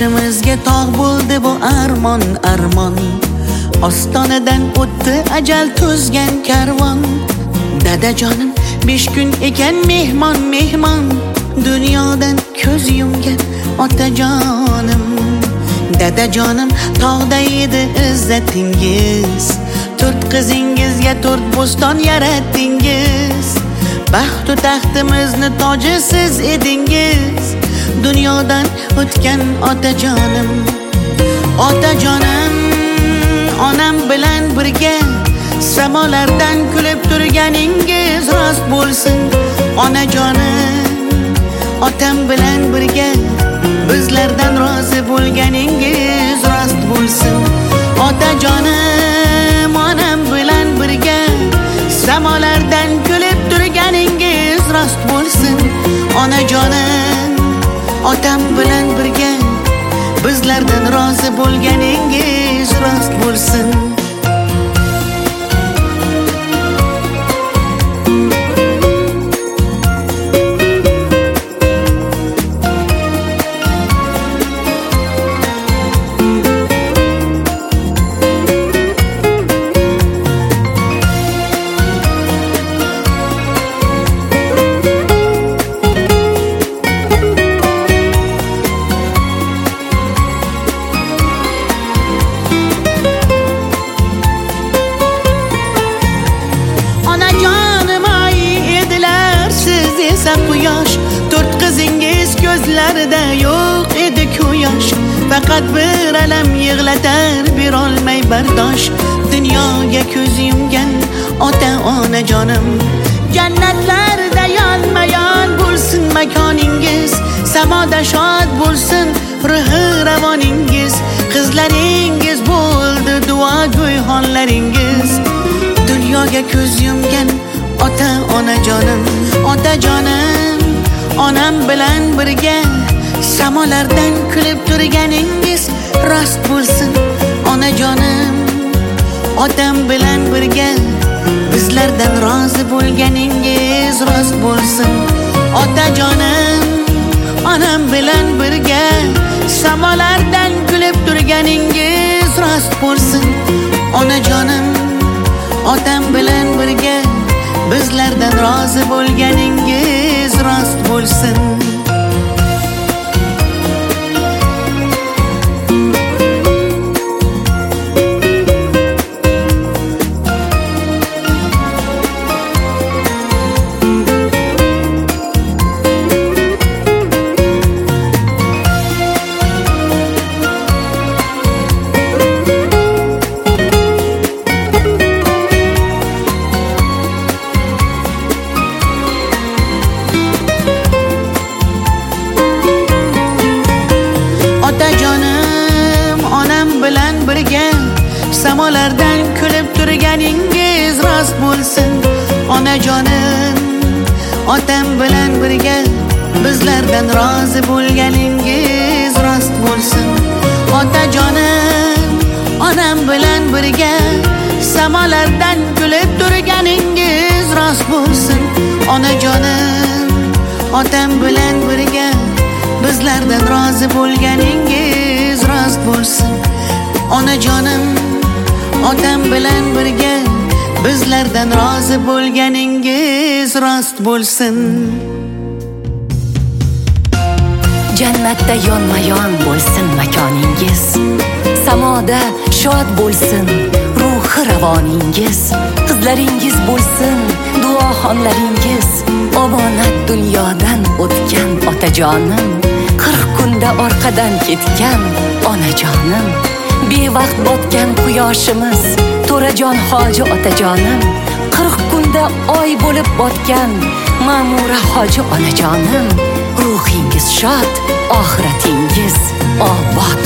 boshimizga tog' bo'ldi bu armon armon. Ostonadan o'tdi ajal to'zgan karvon. Dadajonim 5 kun ekan mehmon mehmon. Dunyodan ko'z yumgan otajonim. Dadajonim tog'da edi izzatingiz. 4 qizingizga 4 bo'ston yaratdingiz. Baxtu taxtimizni toji siz edingiz. Dunyodan o'tgan otajonim. Otajonim, onam bilan birga samolardan kulib turganingiz rost bo'lsin. Onajonim, otam bilan birga bizlardan rozi bo'lganingiz rost bo'lsin. Otajonim, onam bilan birga samolardan kulib turganingiz rost bo'lsin. Onajonim, otam bilan birga bizlardan rozi bo'lganingiz rost bo'lsin. Quyosh 4 qizingiz ko'zlarida yo'q edi quyosh. Faqat bir alam yig'latar berolmay bardosh. Dunyoga ko'z yumgan ota onajonim. Jannatlarda yonma-yon bo'lsin makoningiz. Samoda shod bo'lsin ruhi ravoningiz. Qizlaringiz bo'ldi duogo'y xonlaringiz. Dunyoga ko'z yumgan ota onajonim. Otajonim, onam bilan birga samolardan kulib turganingiz rost bo'lsin. Onajonim, otam bilan birga bizlardan rozi bo'lganingiz rost bo'lsin. Otajonim, onam bilan birga samolardan kulib turganingiz rost bo'lsin. Onajonim, otam bilan birga bizlardan rozi bo'lganingiz rost bo'lsin. Otajonim, onam bilan birga samolardan kulib turganingiz rost bo'lsin. Onajonim, otam bilan birga bizlardan rozi bo'lganingiz rost bo'lsin. Otajonim, onam bilan birga samolardan kulib turganingiz rost bo'lsin. Onajonim, otam bilan birga bizlardan rozi bo'lganingiz rost bo'lsin. Onajonim, otam bilan birga bizlardan rozi bo'lganingiz rost bo'lsin. Jannatda yonma-yon bo'lsin makoningiz. Samoda shod bo'lsin ruhi ravoningiz. Qizlaringiz bo'lsin duoxonlaringiz. Omonat dunyodan o'tgan otajonim. 40 kunda orqadan ketgan onajonim. Bevaqt botgan quyoshimiz To'rajon hoji otajonim. 40 kunda oy bo'lib botgan Ma'mura hoji onajonim. Ruhingiz shod, oxiratingiz obod.